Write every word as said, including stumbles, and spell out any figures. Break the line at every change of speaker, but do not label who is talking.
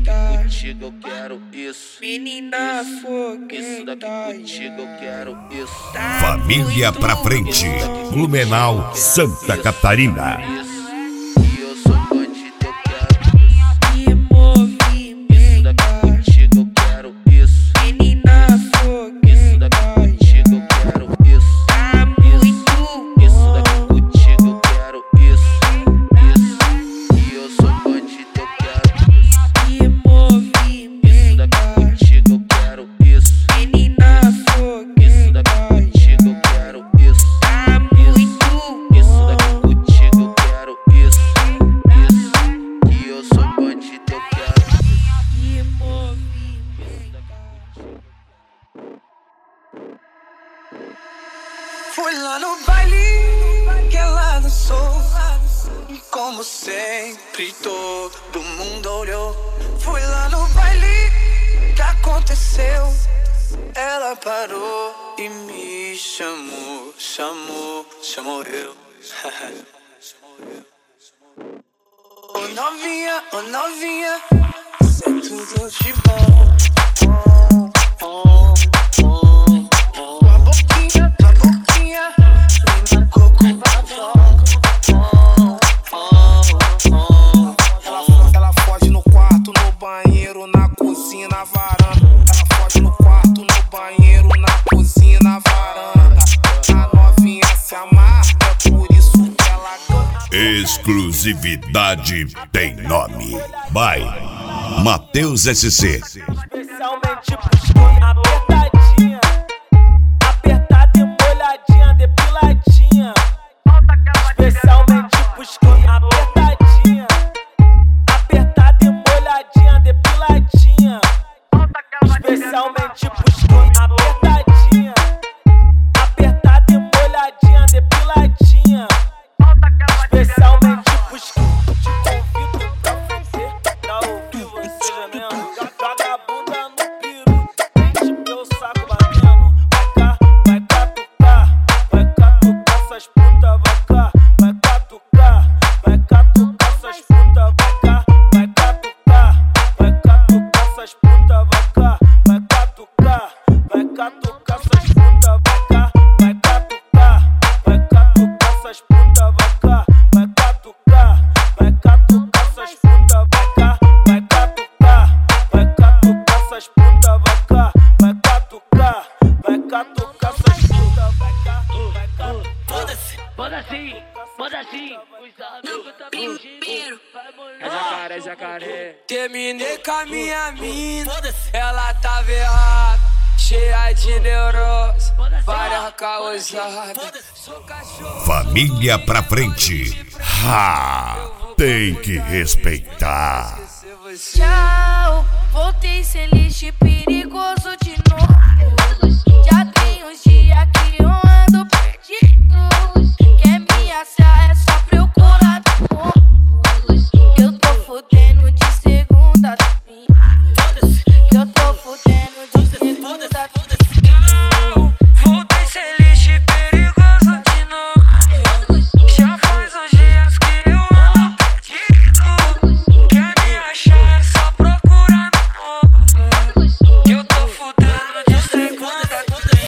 daqui contigo eu quero isso.
Menina fogueta,
isso daqui contigo eu quero isso.
Família pra frente, Blumenau, Santa Catarina.
E eu sou bandido, eu quero isso.
que movimento,
Isso daqui contigo eu quero isso.
menina
Isso daqui
fogueta,
contigo eu quero isso.
tá muito
Isso daqui
bom.
contigo eu quero isso. Isso. E eu sou bandido, eu quero isso.
Que
Isso daqui
movimento,
contigo eu quero isso.
menina
Isso daqui
fogueta,
contigo eu quero isso.
tá muito
Isso daqui
bom.
contigo eu quero isso. Isso. E eu sou bandido, eu quero isso.
Que movimento.
Fui lá no baile que ela dançou, e como sempre todo mundo olhou. Fui lá no baile que aconteceu, ela parou e me chamou, chamou, chamou eu. Ô novinha, ô novinha, isso é tudo de bom. Oh, oh, oh, oh. Tua boquinha, tua boquinha, me marcou com babão. Oh, oh, oh,
Ela, fo- ela fode no quarto, no banheiro, na cozinha, na varanda. Ela fode no quarto, no banheiro, na cozinha, na varanda. A novinha se amarra, é por isso que ela canta.
Exclusividade tem nome. By Matheus S C.
Especialmente buscando apertadinha, apertada e molhadinha, depiladinha. Especialmente buscando apertadinha, apertada e molhadinha, depiladinha. Especialmente buscando apertadinha, apertada e molhadinha, depiladinha. Especialmente buscando, te convido pra fazer, pra ouvir você gemendo. Joga a bunda no piru, sente meu saco batendo. Vai cá, vai catucar, vai catucar essas putas. Vai cá, vai catucar, vai catucar essas putas. Vai cá, vai catucar, vai catucar essas putas. Vai cá, vai catucar, vai catucar essas putas. Vai cá, vai catucar, vai catucar essas putas. Vai cá, vai catucar, vai catucar essas putas. Vai cá, vai catucar, vai catucar essas putas. Vai cá, vai catucar, vai catucar essas putas. Vai cá, vai catucar.
Foda-se, foda assim, foda assim. Os amigos tá mentindo.
É jacaré, é jacaré.
terminei com a minha mina, ela tá errada, cheia de neurose, várias causadas. Sou cachorro.
Família pra frente. Ha! Tem que respeitar.
Esquecer você.
Tchau, voltei sem lixo perigoso de novo.